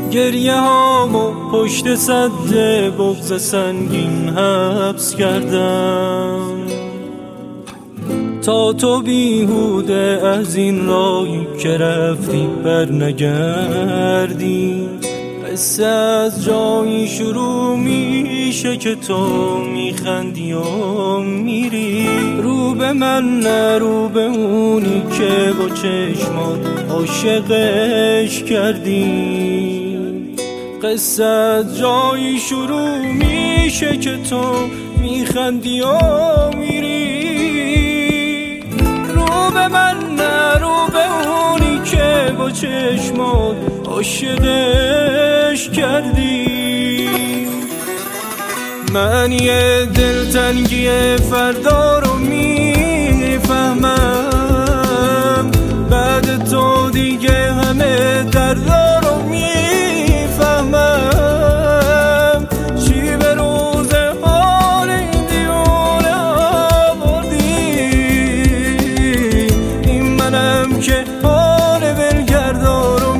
گریه هامو پشت سد بغض سنگین حبس کردم تا تو بیهوده از این راهی که رفتی بر نگردی. قصه از جایی شروع میشه که تو میخندی و میری، رو به من نه رو به اونی که با چشمات عاشقش کردی. قصه از جایی شروع میشه که تو میخندی و میری، رو به من نه رو به اونی که با چشمات عاشقش کردی. من یه دلتنگی فردا رو میفهمم، بعد تو دیگه همه دردا رو میفهمم. چی به روز حال این دیونه آوردی، این منم که حال ولگردا رو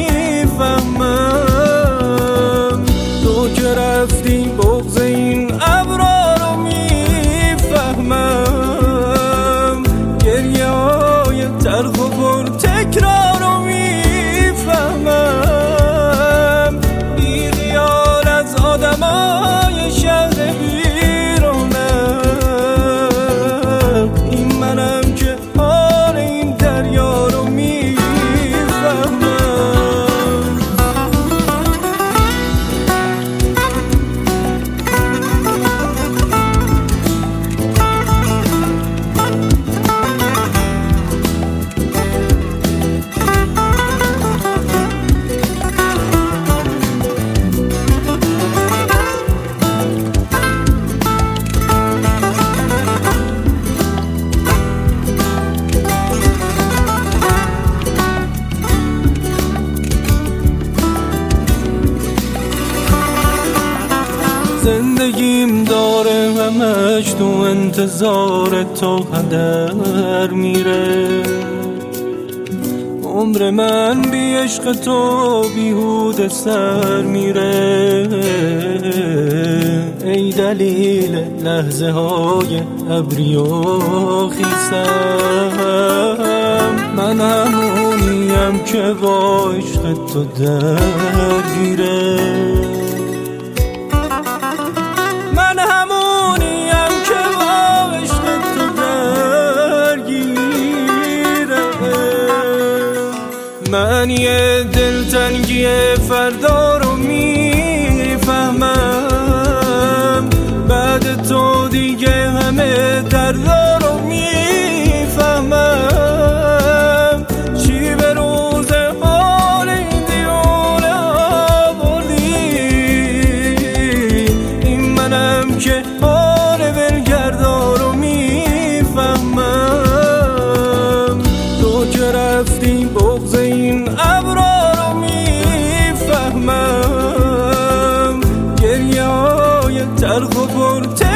میفهمم. تو که رفتی بغض این ابرا رو میفهمم، گریه های تلخ و پر تکرار رو میفهمم. بی خیال از آدمای شهر بیرونم، این منم که حال این دریا رو میفهمم. زندگیم داره همش تو انتظار تو هدر میره، عمر من بی عشق تو بیهوده سر میره. ای دلیل لحظه های ابری و خیسم، من همونیم که با عشق تو درگیره. من همونیم که با عشق تو درگیره. من یه دلتنگی فردا رو میفهمم، بعد تو دیگه همه دردا رو میفهمم. چی به روز حال این دیونه آوردی، این منم که حال ولگردا رو میفهمم. تو که رفتی بغض این ابرا رو میفهمم، گریه های تلخ و پر